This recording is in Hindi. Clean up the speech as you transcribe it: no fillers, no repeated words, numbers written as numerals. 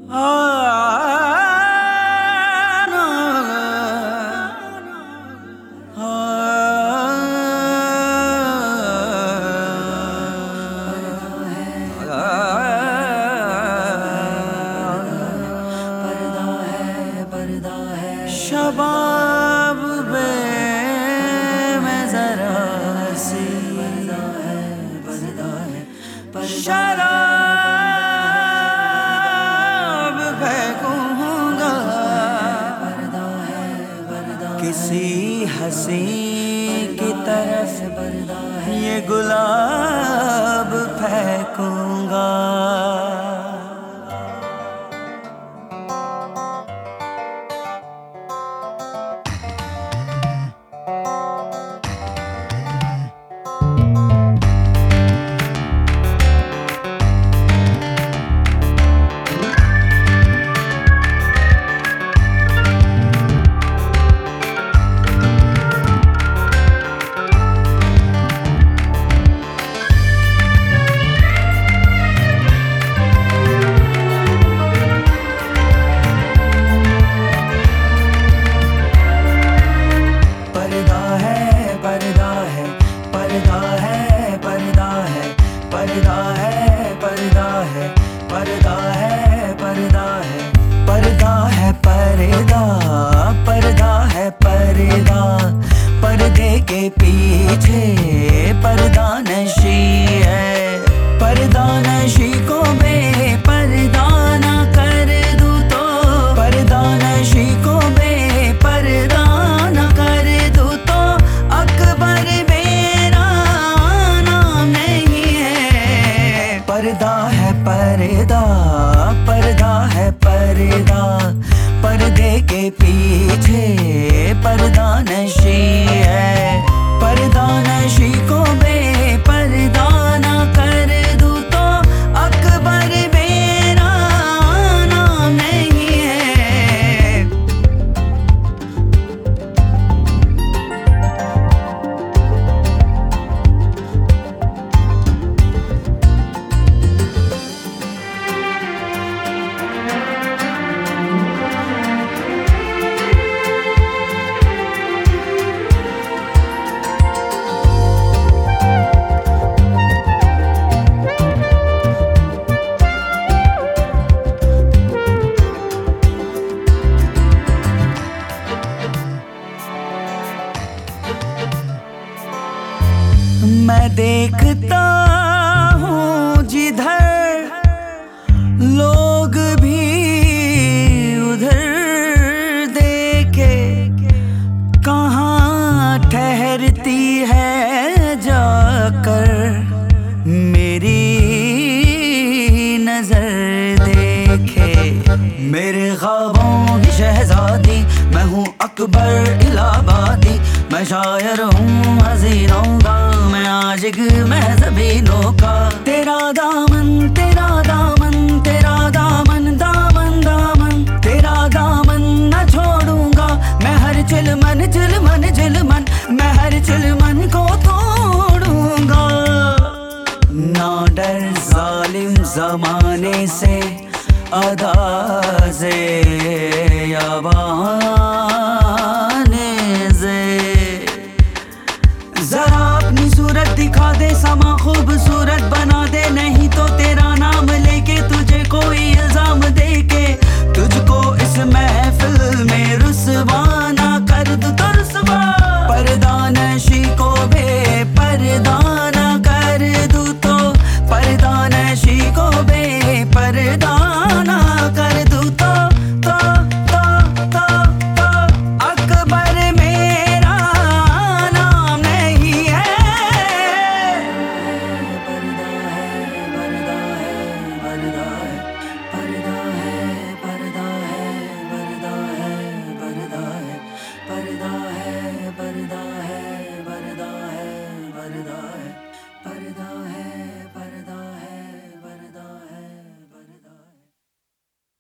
शबाब बे मैं जरा सी शराब फेंकूंगा किसी हंसी की तरफ ये गुलाब फेंकूंगा। पर्दे के पीछे पर्दा नशी है, पर्दा नशी को बेपर्दा ना कर दूं तो, पर्दा नशी को बेपर्दा ना कर दूं तो अकबर मेरा नाम नहीं है। पर्दा है पर्दा, पर्दा है पर्दा, पर्दे के पीछे पर्दा नशी है, पर्दा नशी को बेपर्दा ना कर दूं तो अकबर मेरा नाम नहीं है। मैं देखता हूँ जिधर लोग भी उधर देखे, कहाँ ठहरती है जाकर मेरी नजर देखे। मेरे ख्वाबों की शहजादी मैं हूँ अकबर इलाहाबादी, मैं शायर हूँ हसीनों का, मैं आशिक मैं ज़मीनों का। तेरा दामन तेरा दामन तेरा दामन दामन दामन, तेरा दामन न छोड़ूंगा मैं, हर चिलमन चिलमन चिलमन मैं हर चिलमन को तोड़ूंगा। ना डर जालिम जमाने से, अदा से या बहाने से, जरा अपनी सूरत दिखा दे समा खूबसूरत